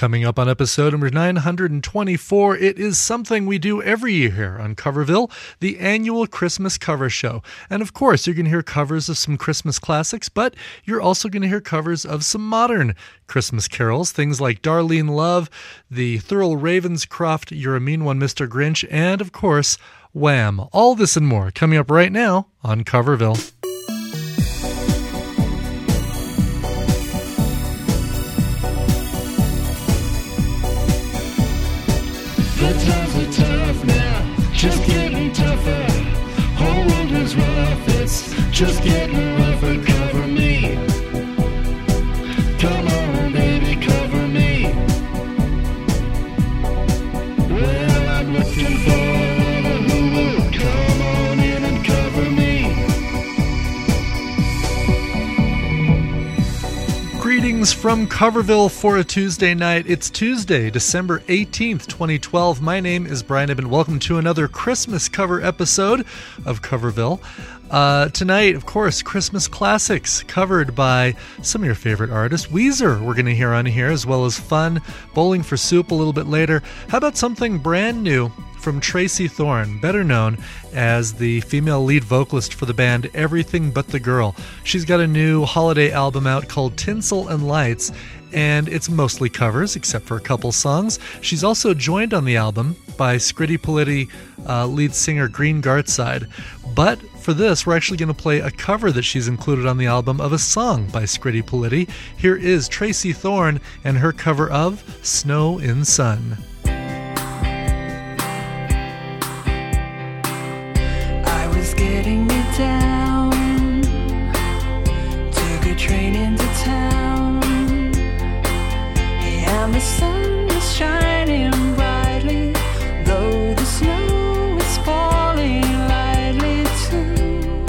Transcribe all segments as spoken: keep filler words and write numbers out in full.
Coming up on episode number nine hundred twenty-four, it is something we do every year here on Coverville, the annual Christmas cover show. And of course, you're going to hear covers of some Christmas classics, but you're also going to hear covers of some modern Christmas carols, things like Darlene Love, the Thurl Ravenscroft, You're a Mean One, Mister Grinch, and of course, Wham! All this and more coming up right now on Coverville. The times are tough now, just getting tougher. Whole world is rough, it's just getting rougher. Cover me. Come on, baby, cover me. Well, I'm looking for a who will come on in and cover me. Greetings from Coverville for a Tuesday night. It's Tuesday, December eighteenth, twenty twelve. My name is Brian Ibben. Welcome to another Christmas cover episode of Coverville. Uh, tonight, of course, Christmas classics covered by some of your favorite artists. Weezer we're going to hear on here, as well as fun Bowling for Soup a little bit later. How about something brand new from Tracy Thorn, better known as the female lead vocalist for the band Everything But the Girl. She's got a new holiday album out called Tinsel and Lights, and it's mostly covers, except for a couple songs. She's also joined on the album by Scritti Politti uh, lead singer Green Gartside. But for this, we're actually going to play a cover that she's included on the album of a song by Scritti Politti. Here is Tracy Thorn and her cover of Snow in Sun. I was getting me down, took a train into town, and the sun was shining brightly, though the snow was falling lightly too.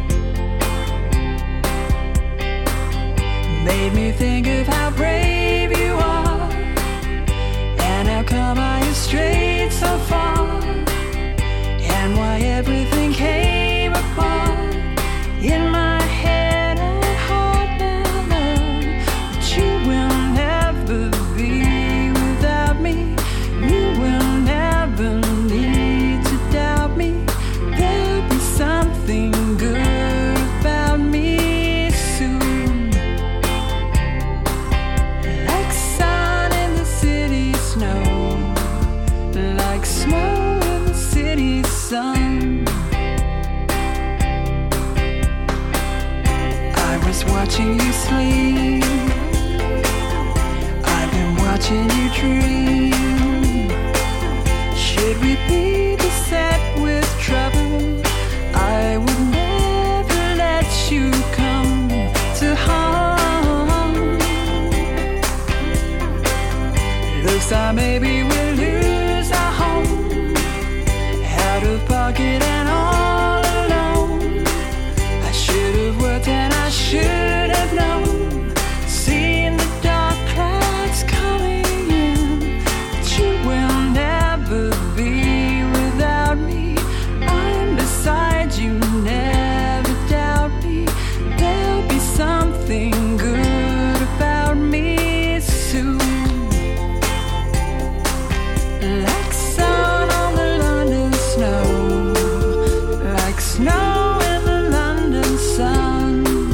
Made me think of how brave you are, and how come I strayed so far, and why everything came apart in my head and heart now, love. But you will never be without me. You will never need to doubt me. There'll be something good about me soon. Like sun in the city snow, like snow in the city sun. I was watching you sleep, I've been watching you dream. Should we be beset with trouble, I would never let you come to harm. Looks like maybe we'll lose our home, out of pocket and all alone. I should have worked and I should have known, seen the dark clouds coming in. But you will never be without me. I'm beside you, never doubt me. There'll be something good about me soon. Like sun on the London snow, like snow in the London sun.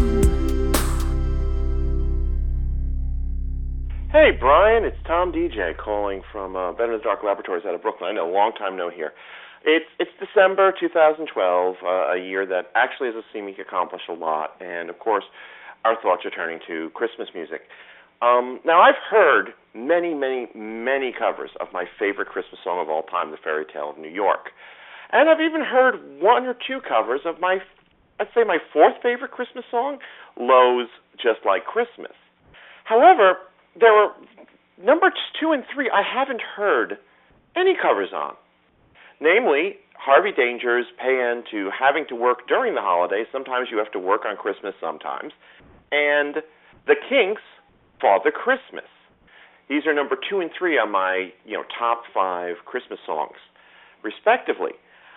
Hey, Brian, it's Tom D J calling from uh, Veterans Dark Laboratories out of Brooklyn. I know, long time no here. It's it's December two thousand twelve, uh, a year that actually has seen me accomplish a lot, and of course, our thoughts are turning to Christmas music. Um, now, I've heard many, many, many covers of my favorite Christmas song of all time, The Fairy Tale of New York. And I've even heard one or two covers of my, I'd say my fourth favorite Christmas song, Lowe's Just Like Christmas. However, there were numbers two and three I haven't heard any covers on. Namely, Harvey Danger's Pay to Having to Work During the Holidays. Sometimes you have to work on Christmas sometimes. And The Kinks' Father Christmas. These are number two and three on my, you know, top five Christmas songs, respectively.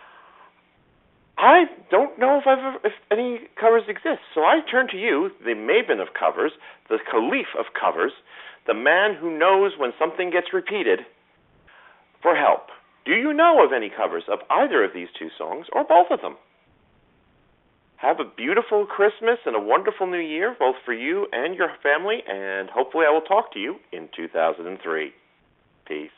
I don't know if, I've ever, if any covers exist, so I turn to you, the maven of covers, the caliph of covers, the man who knows when something gets repeated, for help. Do you know of any covers of either of these two songs, or both of them? Have a beautiful Christmas and a wonderful New Year, both for you and your family, and hopefully I will talk to you in two thousand three. Peace.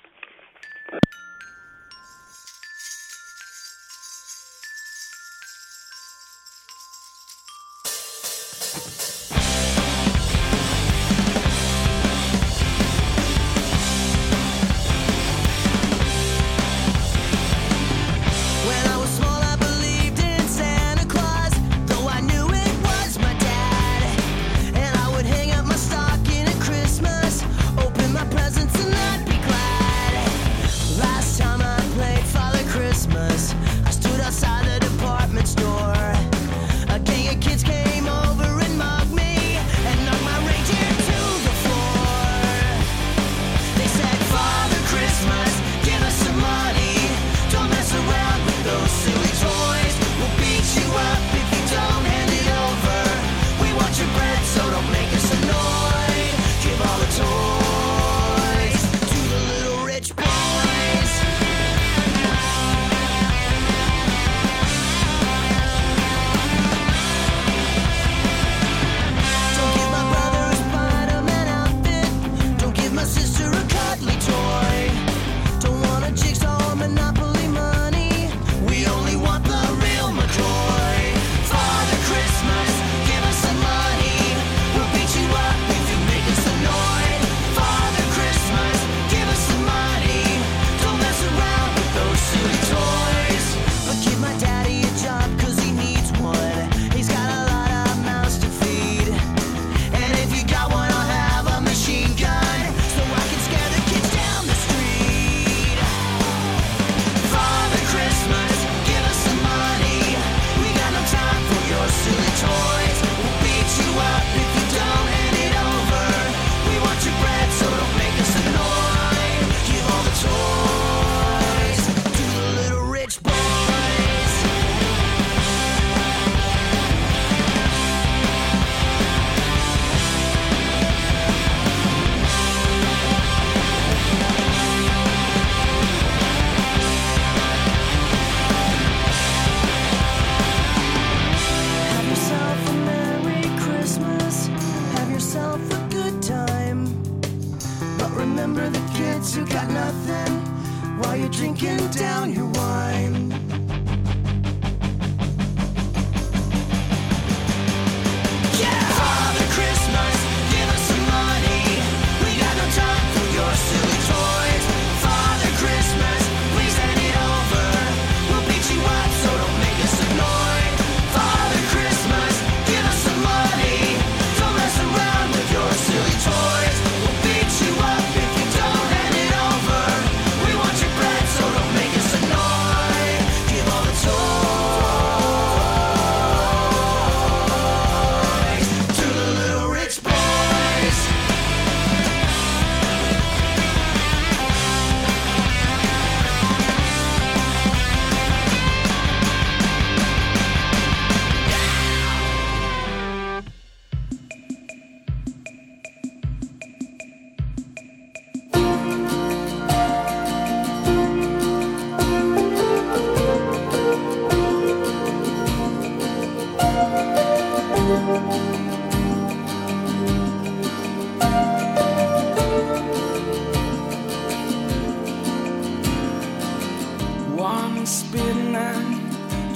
Once bitten and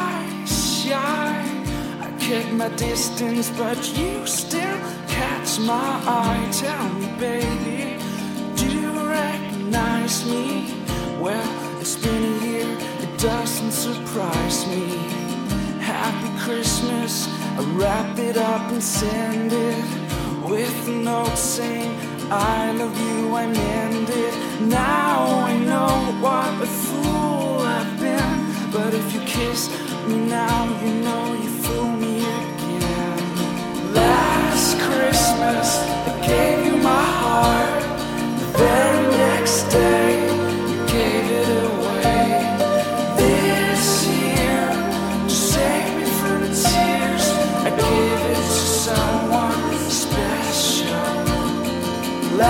twice shy, I kept my distance, but you still catch my eye. Tell me, baby, do you recognize me? Well, it's been a year, it doesn't surprise me. Happy Christmas, I wrap it up and send it with a note saying I love you, I meant it. Now I know what a fool I've been, but if you kiss me now, you know you fool me again. Last Christmas, I gave you my heart. The very next day, you gave it away. This year, to save me from the tears, I gave it to someone special.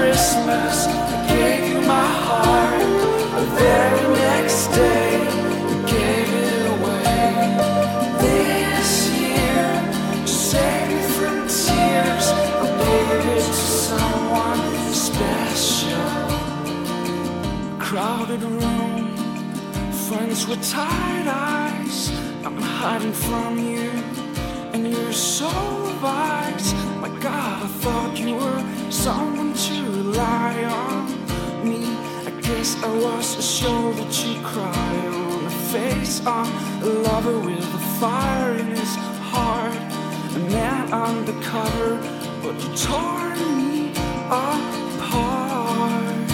Christmas, I gave you my heart. The very next day, you gave it away. This year, to save me from tears, I gave it to someone special. Crowded room, friends with tired eyes. I'm hiding from you, and you're so right. My God, I thought you were someone to rely on. Me, I guess I was a shoulder to cry on, a face on, a lover with a fire in his heart, a man undercover, but you tore me apart.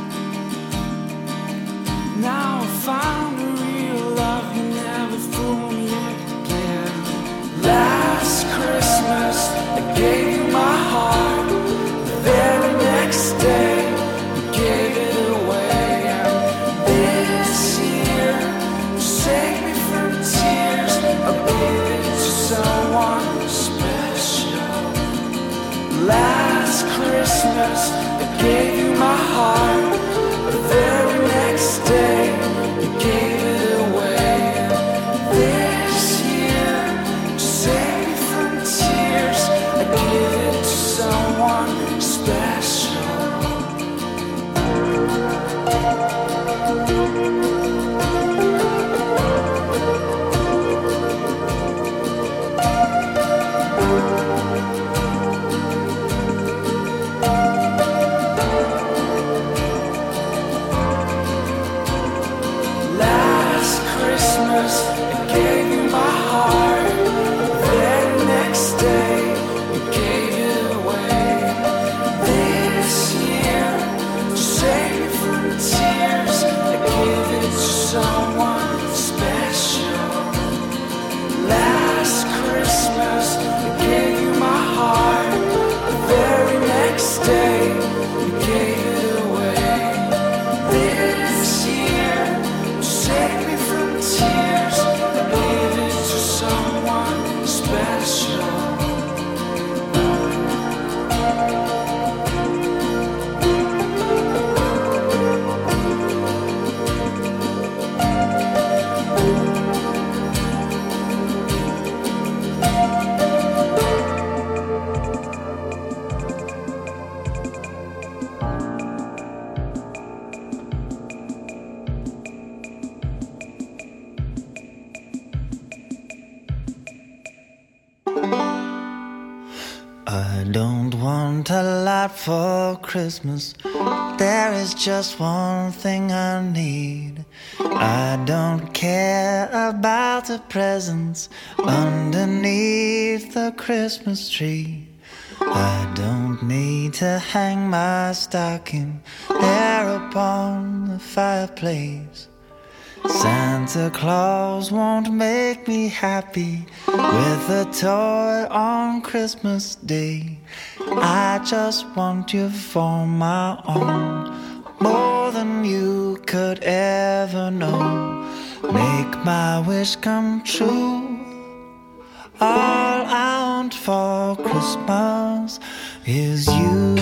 Now I found a real love, you never fooled me again. Last Christmas, I gave you my heart. The very next day, you gave it away. And this year, to save me from tears, I gave it to someone special. Last Christmas, I gave you my heart. The very next day, you gave it away. This year, to save me from tears, I give it to someone special. Last Christmas, I gave you my heart. The very next day, you gave it away. This year, to save me from tears, I give it to someone special. Last Christmas, I gave you my heart. The very next day, you gave it away. This year, to save me from tears, I gave it to someone special. I don't want a lot for Christmas. There is just one thing I need. I don't care about the presents underneath the Christmas tree. I don't need to hang my stocking there upon the fireplace. Santa Claus won't make me happy with a toy on Christmas Day. I just want you for my own, more than you could ever know. Make my wish come true. All I want for Christmas is you.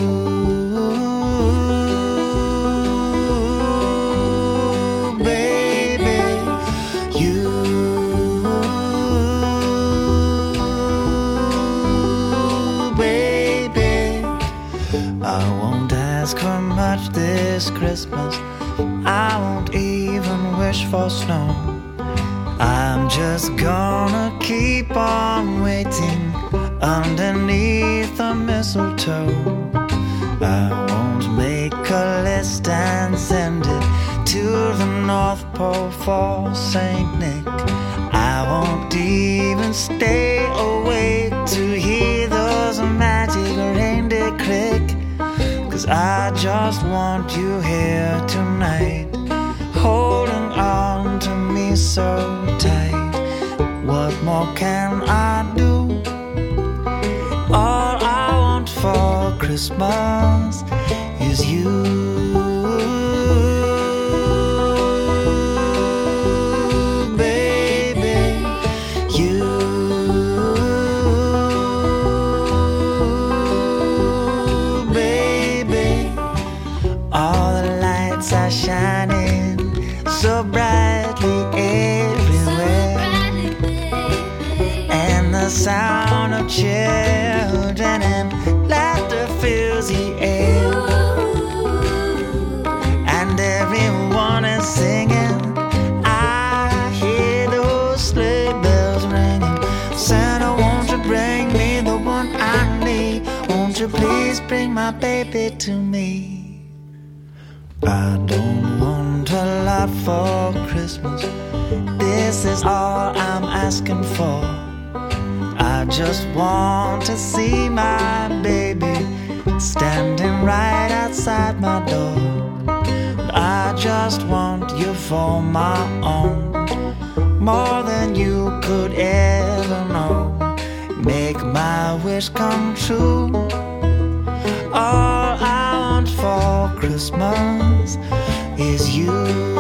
For much this Christmas, I won't even wish for snow. I'm just gonna keep on waiting underneath the mistletoe. I won't make a list and send it to the North Pole for Saint Nick. I won't even stay awake to hear those magic reindeer click. 'Cause I just want you here tonight, holding on to me so tight. What more can I do? All I want for Christmas is you. Baby, Won't you please bring my baby to me? I don't want a lot for Christmas. This is all I'm asking for. I just want to see my baby standing right outside my door. I just want you for my own, more than you could ever know. Make my wish come true. All I want for Christmas is you.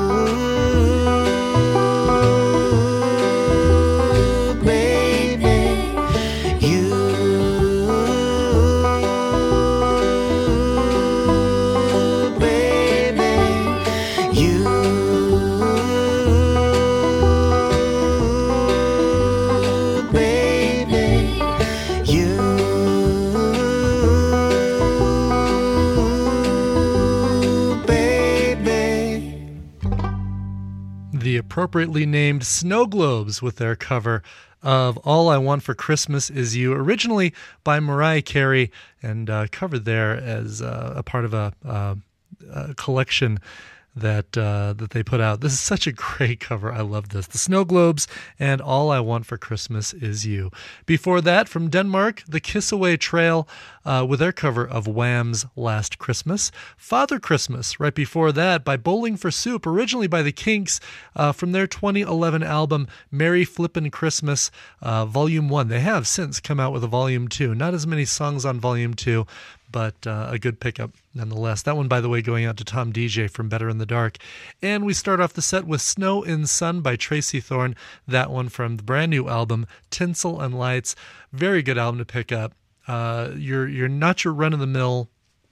Appropriately named Snow Globes with their cover of All I Want for Christmas Is You, originally by Mariah Carey and uh, covered there as uh, a part of a, uh, a collection that uh, that they put out. This is such a great cover. I love this. The Snow Globes and All I Want for Christmas Is You. Before that, from Denmark, the Kiss Away Trail uh, with their cover of Wham's Last Christmas. Father Christmas, right before that, by Bowling for Soup, originally by the Kinks, uh, from their twenty eleven album, Merry Flippin' Christmas, uh, Volume one. They have since come out with a Volume two. Not as many songs on Volume two, but uh, a good pickup nonetheless. That one, by the way, going out to Tom D J from Better in the Dark. And we start off the set with Snow in Sun by Tracy Thorn. That one from the brand new album, Tinsel and Lights. Very good album to pick up. Uh, you're you're not your run-of-the-mill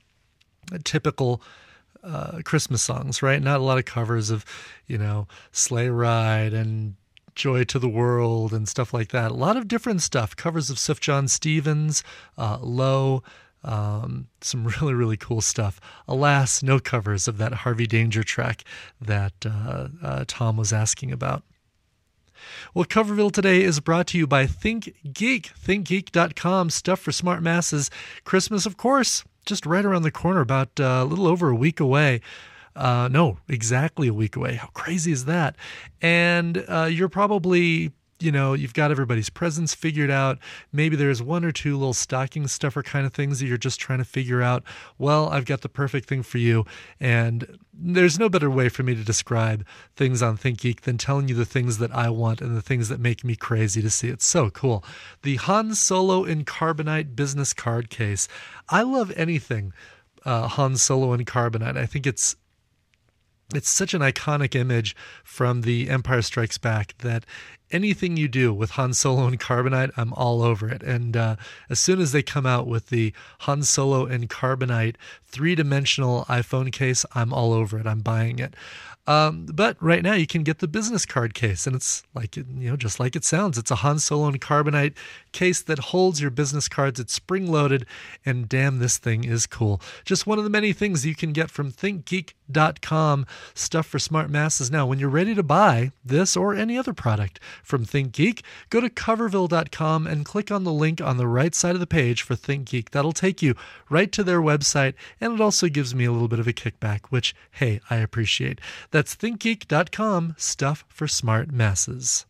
typical uh, Christmas songs, right? Not a lot of covers of, you know, Sleigh Ride and Joy to the World and stuff like that. A lot of different stuff. Covers of Sufjan Stevens, uh, Low, Um, some really, really cool stuff. Alas, no covers of that Harvey Danger track that uh, uh, Tom was asking about. Well, Coverville today is brought to you by Think Geek, think geek dot com, stuff for smart masses. Christmas, of course, just right around the corner, about uh, a little over a week away. Uh, no, exactly a week away. How crazy is that? And uh, you're probably... You know, you've got everybody's presents figured out. Maybe there's one or two little stocking stuffer kind of things that you're just trying to figure out. Well, I've got the perfect thing for you. And there's no better way for me to describe things on ThinkGeek than telling you the things that I want and the things that make me crazy to see. It's so cool. The Han Solo in Carbonite business card case. I love anything uh, Han Solo in Carbonite. I think it's It's such an iconic image from The Empire Strikes Back that anything you do with Han Solo and Carbonite, I'm all over it. And uh, as soon as they come out with the Han Solo and Carbonite three-dimensional iPhone case, I'm all over it. I'm buying it. Um, but right now you can get the business card case, and it's like, you know, just like it sounds. It's a Han Solo and Carbonite case that holds your business cards. It's spring-loaded, and damn, this thing is cool. Just one of the many things you can get from think geek dot com, stuff for smart masses. Now, when you're ready to buy this or any other product from ThinkGeek, go to coverville dot com and click on the link on the right side of the page for ThinkGeek. That'll take you right to their website, and it also gives me a little bit of a kickback, which, hey, I appreciate. That's think geek dot com, stuff for smart masses.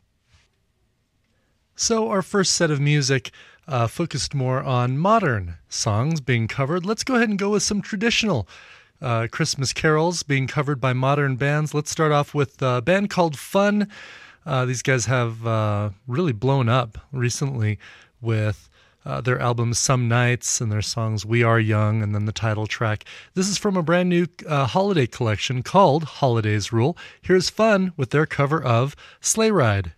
So our first set of music uh, focused more on modern songs being covered. Let's go ahead and go with some traditional uh, Christmas carols being covered by modern bands. Let's start off with a band called Fun. Uh, these guys have uh, really blown up recently with Uh, their album Some Nights and their songs We Are Young and then the title track. This is from a brand new uh, holiday collection called Holidays Rule. Here's Fun with their cover of Sleigh Ride.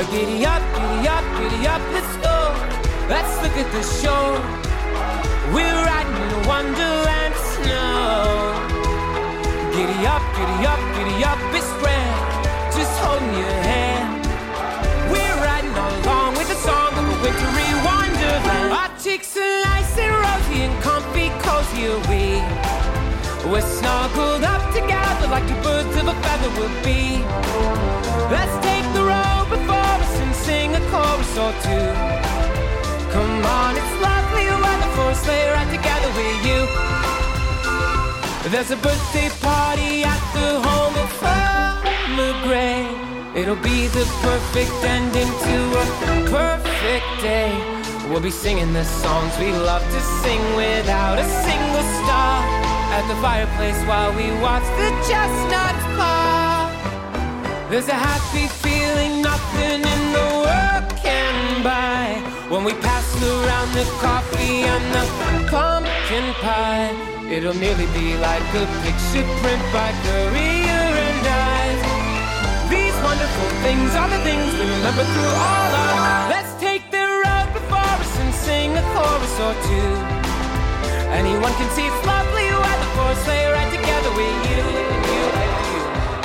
Giddy up, giddy up, giddy up, let's go. Let's look at the shore. We're riding in a wonderland of snow. Giddy up, giddy up, giddy up, it's grand. Just holding your hand. We're riding all along with the song of a wintry wonderland. Our cheeks are nice and rosy and comfy, cozy are we. We're snuggled up together like two birds of a feather will be. Let's take the road before us and sing a chorus or two. Come on, it's lovely weather for a sleigh ride together with you. There's a birthday party at the home of Farmer Gray. It'll be the perfect ending to a perfect day. We'll be singing the songs we love to sing without a single star. At the fireplace while we watch the chestnuts pop. There's a happy feeling nothing in the world can buy when we pass around the coffee and the pumpkin pie. It'll nearly be like a picture print by Currier and Ives. These wonderful things are the things we remember through all our lives. Let's take the road before us and sing a chorus or two. Anyone can see it's lovely weather for a sleigh ride together with you and you and you.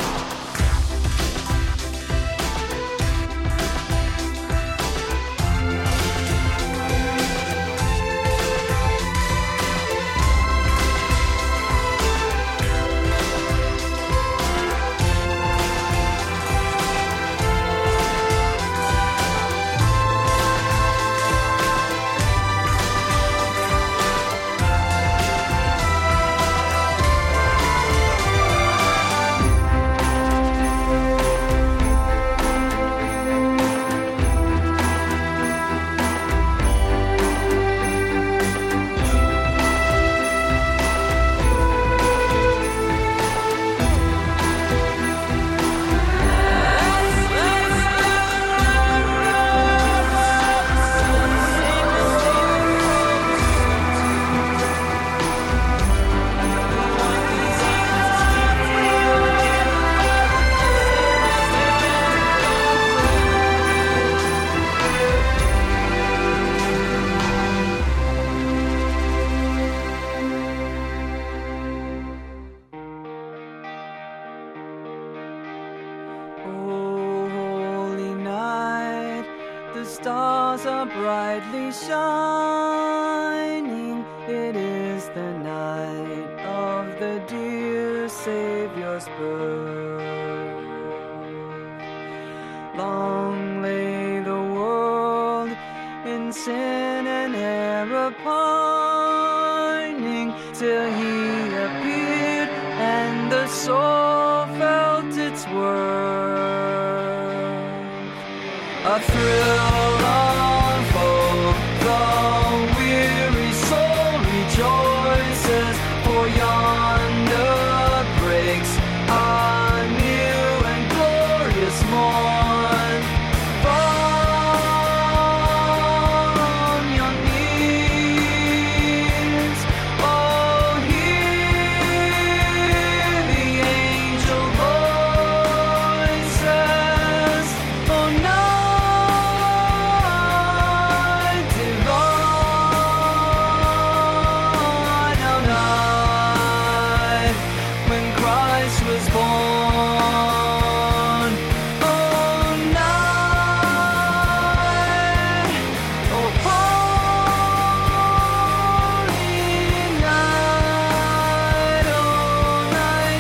stars are brightly shining. It is the night of the dear Savior's birth. Long lay the world in sin and error pining, till he appeared and the soul felt its worth. A thrill of hope, the weary soul rejoices, for yonder breaks a new and glorious morn. From your knees, oh, hear the angel voices, oh, night divine, oh, night when Christ was born, oh, night, oh, holy night, oh, night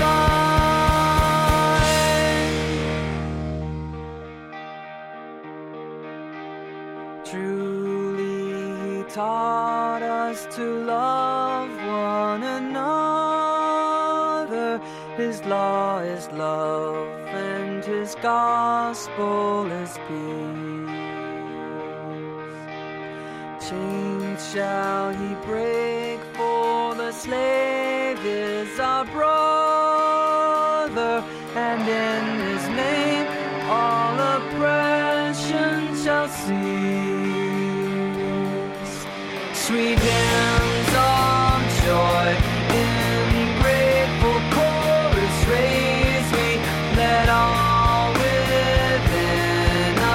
divine. Truly he taught us to love one another. His law is love and his gospel is peace. Chains shall he break, for the slave is our brother, and in his name all oppression shall cease. Sweet hymns of joy in grateful chorus raise we, let all within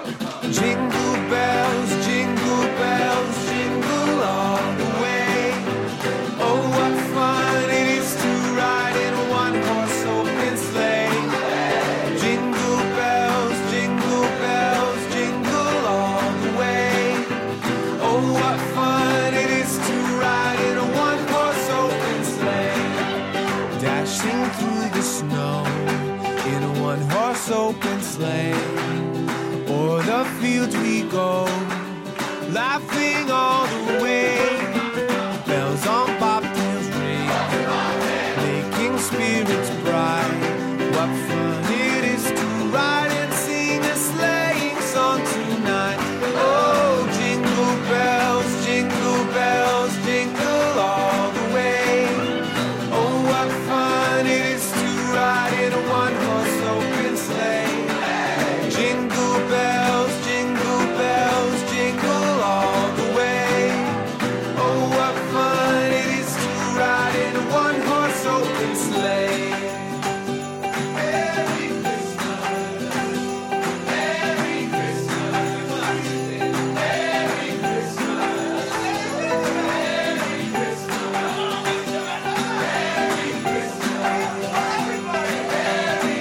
Jingle bells, jingle bells, jingle all the way. Oh, what fun it is to ride in a one-horse open sleigh. Jingle bells, jingle bells, jingle all the way. Oh, what fun it is to ride in a one-horse open sleigh. Dashing through the snow in a one-horse open sleigh. O'er the fields we go, laughing all the way. Bells on bobtails ring, making spirits bright. What fun it is to ride and sing a sleighing song tonight. Oh, jingle bells, jingle bells, jingle all the way. Oh, what fun it is to ride in a one-horse open sleigh. Jingle bells, jingle bells, jingle all the way. Oh, what fun it is to ride in a one-horse open sleigh. Merry Christmas, Merry Christmas, Merry Christmas, Merry Christmas, Merry Christmas, everybody, Merry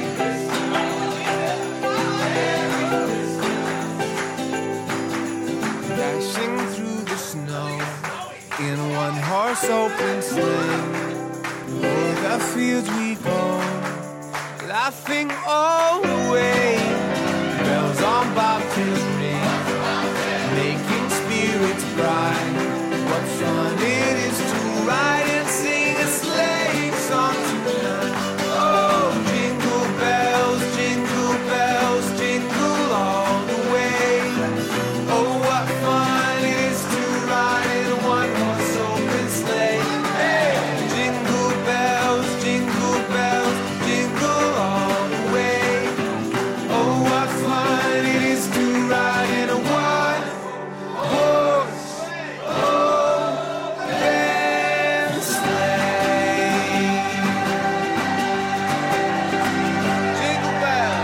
Christmas. Dashing through the snow in a one-horse open sleigh. O'er the fields we go, laughing all the way. Bells on bobtails ring, making spirits bright. What fun it is to ride and sing a sleighing song tonight. Oh, jingle bells, jingle bells, jingle all the way. Oh, what fun it is to ride in a one-horse open sleigh. Hey, jingle bells, jingle bells, jingle all the way. Oh, what fun it is to ride in a one-horse open sleigh. Jingle bells.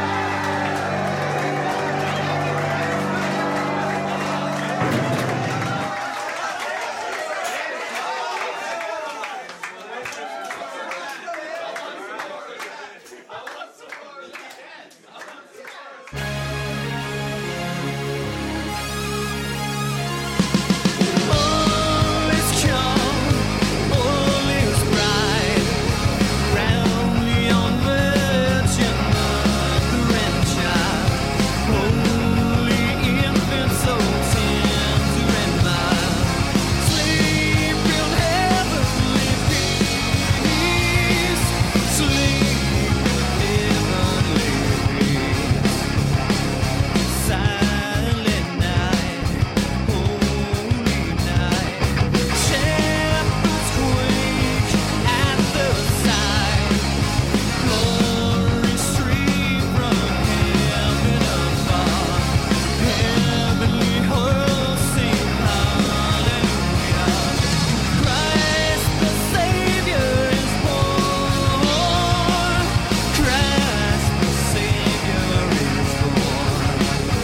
All is calm, all is bright. Round the young virgin mother and child, holy infant, so tender and mild. Sleep in heavenly peace, sleep in heavenly peace. Silent night, holy night. Shepherds quake at the sight. Glory stream from heaven afar. Heavenly hosts sing hallelujah. Christ the Savior is born. Christ the Savior is born.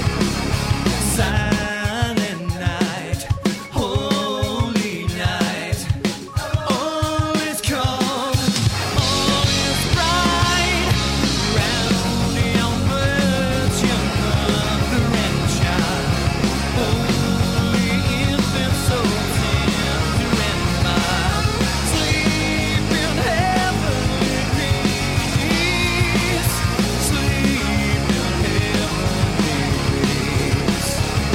Silent night, holy night. All is calm, all is bright. Round the young virgin mother and child, holy infant, so tender and mild. Sleep in heavenly peace, sleep in heavenly peace.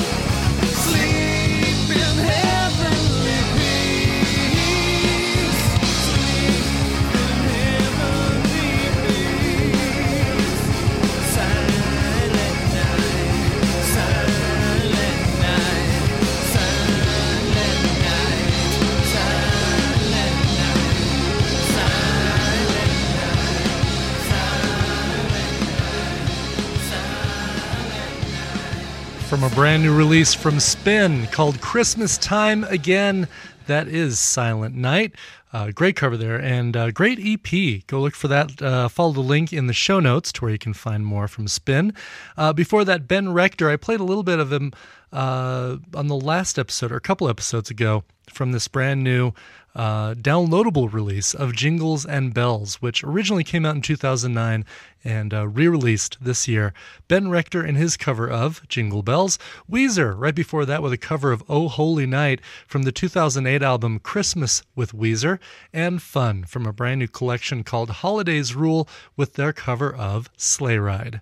Sleep in heavenly peace, sleep in heavenly peace. Silent night, silent night, silent night, silent night, From a brand new release from Spin called Christmas Time Again, that is Silent Night. Uh, great cover there, and uh, great E P. Go look for that. Uh, follow the link in the show notes to where you can find more from Spin. Uh, before that, Ben Rector, I played a little bit of him uh, on the last episode, or a couple episodes ago, from this brand new uh, downloadable release of Jingles and Bells, which originally came out in two thousand nine and uh, re-released this year. Ben Rector and his cover of Jingle Bells. Weezer, right before that, with a cover of Oh Holy Night from the two thousand eight album Christmas with Weezer. And Fun from a brand new collection called Holidays Rule with their cover of Sleigh Ride.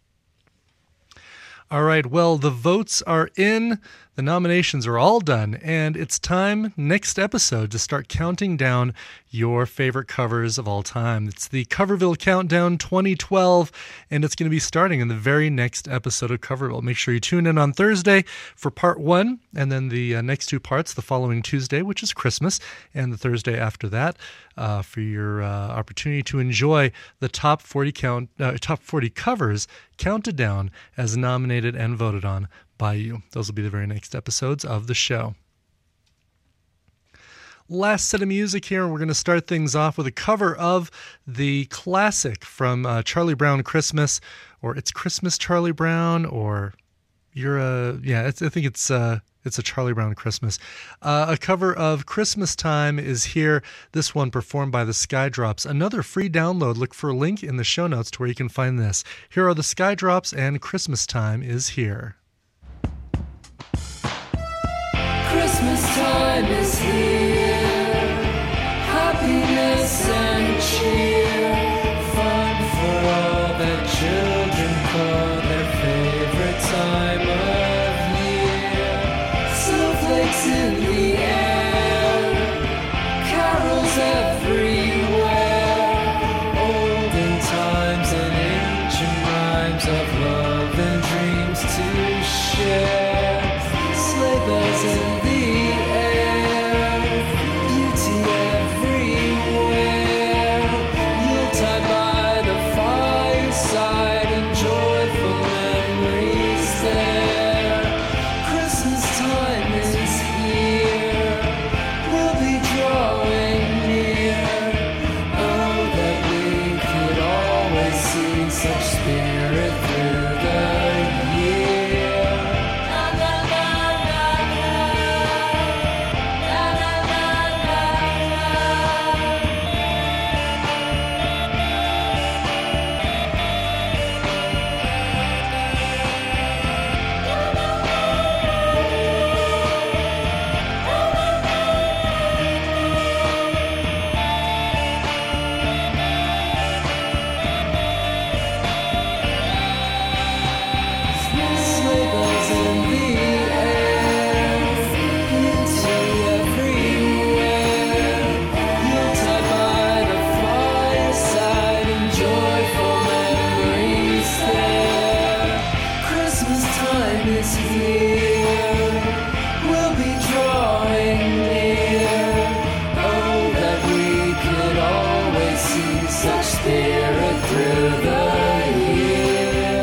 All right, well, the votes are in, the nominations are all done, and it's time next episode to start counting down your favorite covers of all time. It's the Coverville Countdown twenty twelve, and it's going to be starting in the very next episode of Coverville. Make sure you tune in on Thursday for part one, and then the uh, next two parts the following Tuesday, which is Christmas, and the Thursday after that uh, for your uh, opportunity to enjoy the top forty count, uh, top forty covers counted down as nominated and voted on by you. Those will be the very next episodes of the show. Last set of music here, and we're going to start things off with a cover of the classic from uh, Charlie Brown Christmas, or It's Christmas Charlie Brown, or You're a, yeah, it's, I think it's uh, it's a Charlie Brown Christmas. Uh, a cover of Christmas Time is here, this one performed by the Skydrops. Another free download. Look for a link in the show notes to where you can find this. Here are the Skydrops, and Christmas Time is here. Christmas time is here, happiness and cheer, fun for all that children call their favorite time of year. Snowflakes in the air, carols everywhere, olden times and ancient rhymes of love and dreams to share. Sleigh bells in the air, beauty everywhere. Yuletide by the fireside and joyful memories there. Christmas time is here, we'll be drawing near. Oh, that we could always see such spirit through the year. Sleigh bells in the air, beauty everywhere. Yuletide by the fireside and joyful memories there. Christmas time is here, we'll be drawing near. Oh, that we could always see such spirit through the year.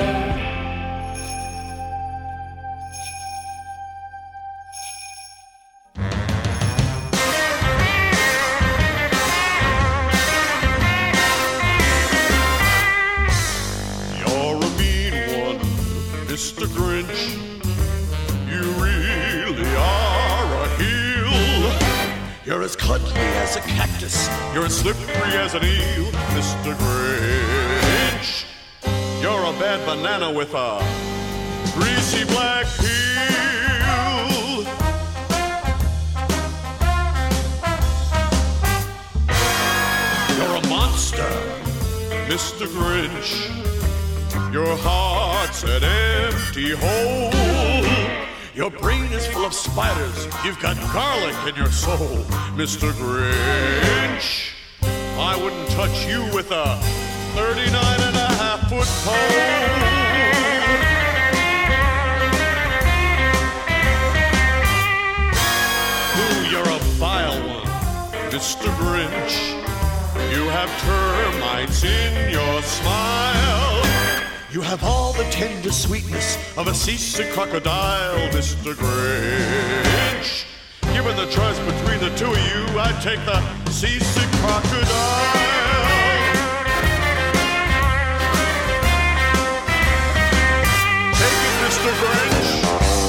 You're a mean one, Mister Grinch. You really are a heel. You're as cuddly as a cactus. You're as slippery as an eel, Mister Grinch. You're a bad banana with a greasy black peel. You're a monster, Mister Grinch. Your heart's an empty hole. Your brain is full of spiders. You've got garlic in your soul, Mister Grinch. I wouldn't touch you with a thirty-nine and a half foot pole. Ooh, you're a vile one, Mister Grinch. You have termites in your smile. You have all the tender sweetness of a seasick crocodile, Mister Grinch. You given the choice between the two of you, I'd take the seasick crocodile. Take it, Mister Grinch.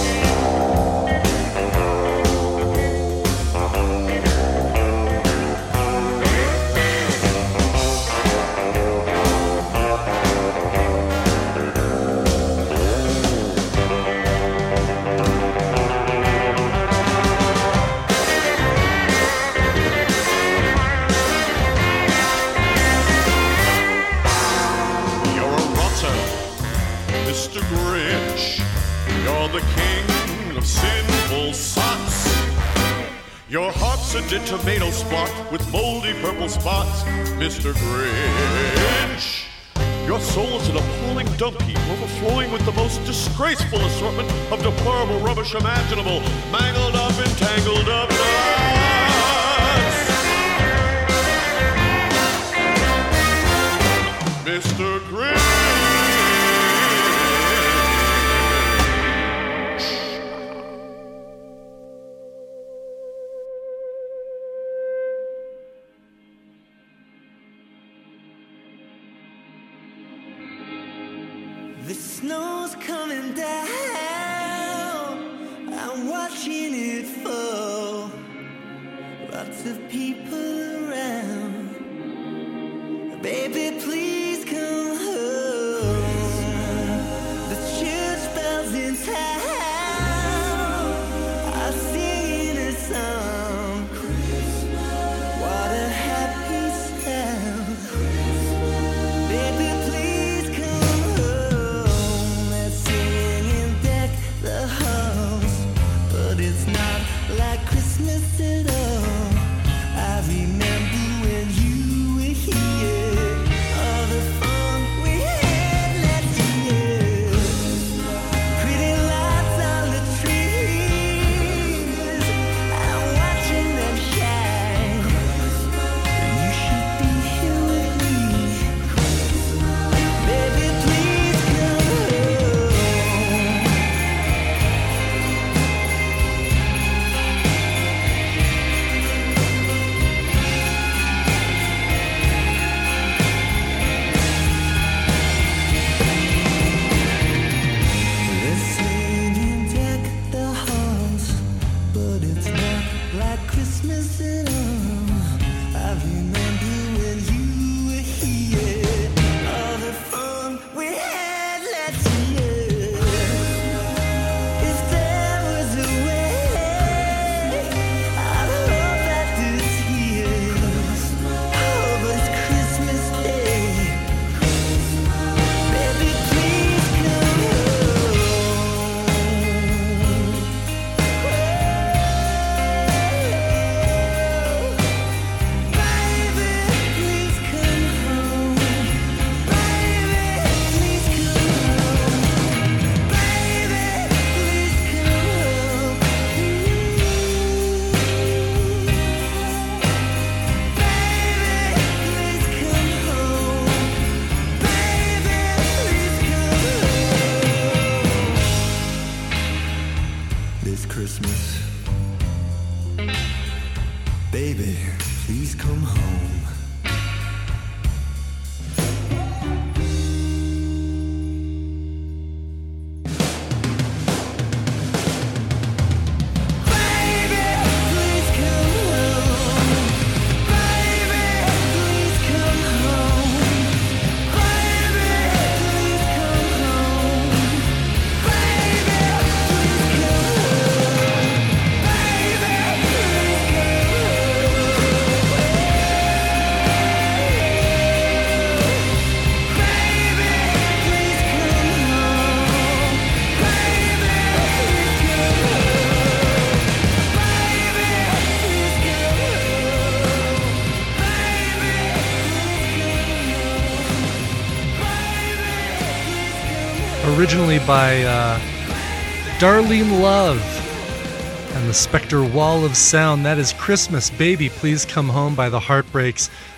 Mister Grinch, you're the king of sinful sots. Your heart's a dead tomato spot with moldy purple spots, Mister Grinch. Your soul is an appalling dump heap, overflowing with the most disgraceful assortment of deplorable rubbish imaginable, mangled up and tangled up nuts. Mister Grinch. The snow's coming down, I'm watching it fall. Lots of people around. Baby, please come home. The church bells in town are singing a song. What a happy sound. Baby, please come home. Let's sing and deck the halls, but it's not like Christmas at all. I remember when you were here, all the fun we had last year. Pretty lights on the trees, I'm watching them shine. You should be here with me. Baby, please come home. Let's sing and deck the halls, but it's not like Christmas at all. I remember when you were here, all the fun we had last year. If there was a way, I'd hope that this year's, oh, but it's Christmas Day. Baby, please come home. Baby, please come home. Baby, please come home. Baby, please come home. Baby, please come home. Baby, please come home. Baby, please come home. Baby, please come home. Baby, please come home. Baby, please come Originally by uh, Darlene Love and the Spectre Wall of Sound. That is Christmas Baby, Please Come Home by the Heartbreaks.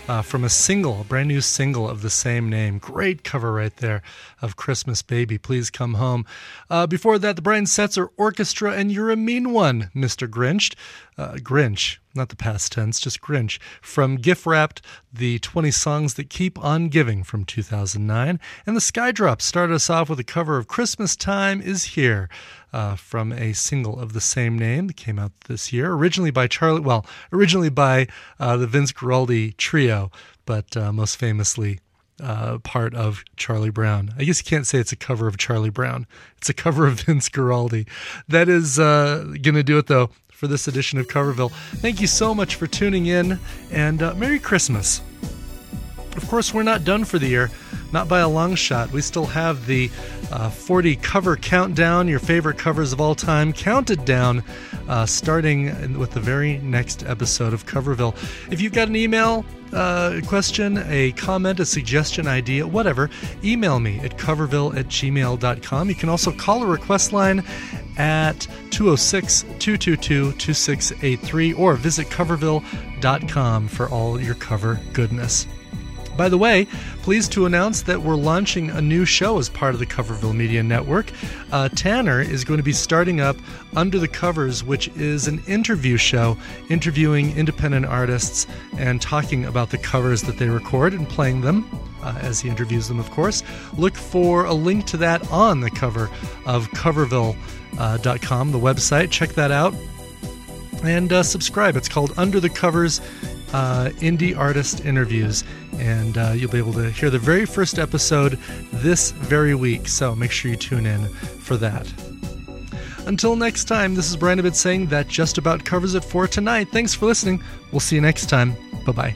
uh, from a single, a brand new single of the same name. Great cover right there of Christmas Baby, Please Come Home. Uh, before that, the Brian Setzer Orchestra and You're a Mean One, Mister Grinch. Uh, Grinch, not the past tense, just Grinch. From Gift Wrapped, the twenty Songs That Keep on Giving from two thousand nine. And the Skydrops started us off with a cover of Christmas Time Is Here uh, from a single of the same name that came out this year. Originally by Charlie, well, originally by uh, the Vince Guaraldi Trio, but uh, most famously uh, part of Charlie Brown. I guess you can't say it's a cover of Charlie Brown. It's a cover of Vince Guaraldi. That is uh, going to do it, though, for this edition of Coverville. Thank you so much for tuning in, and uh, Merry Christmas. Of course, we're not done for the year, not by a long shot. We still have the uh, forty cover countdown, your favorite covers of all time, counted down, uh, starting with the very next episode of Coverville. If you've got an email, uh, question, a comment, a suggestion, idea, whatever, email me at coverville at gmail dot com. You can also call a request line at two oh six, two two two, two six eight three or visit coverville dot com for all your cover goodness. By the way, pleased to announce that we're launching a new show as part of the Coverville Media Network. Uh, Tanner is going to be starting up Under the Covers, which is an interview show interviewing independent artists and talking about the covers that they record and playing them uh, as he interviews them, of course. Look for a link to that on the cover of coverville dot com, the website. Check that out and uh, subscribe. It's called Under the Covers Uh, indie artist interviews, and uh, you'll be able to hear the very first episode this very week, so make sure you tune in for that. Until next time, this is Brian Ibbett saying that just about covers it for tonight. Thanks for listening. We'll see you next time. Bye-bye.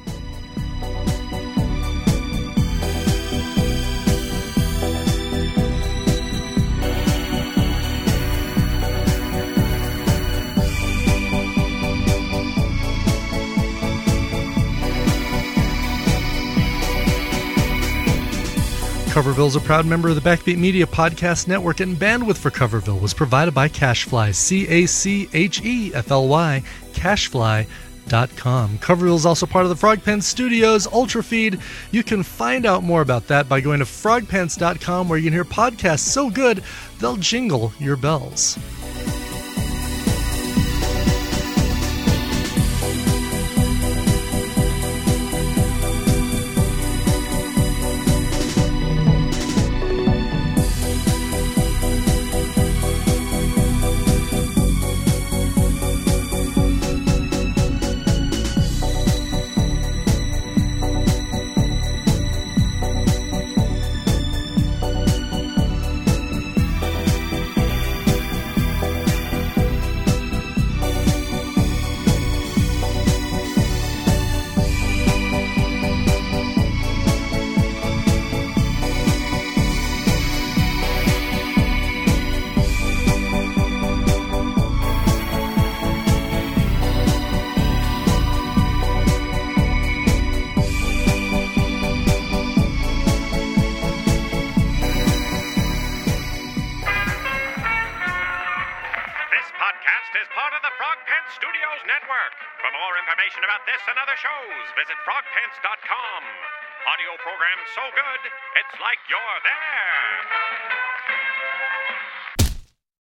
Coverville is a proud member of the Backbeat Media Podcast Network, and bandwidth for Coverville was provided by Cachefly, C A C H E F L Y, cachefly dot com. Coverville is also part of the Frog Pants Studios Ultra Feed. You can find out more about that by going to frog pants dot com, where you can hear podcasts so good they'll jingle your bells. Visit frog pants dot com. Audio program so good, it's like you're there.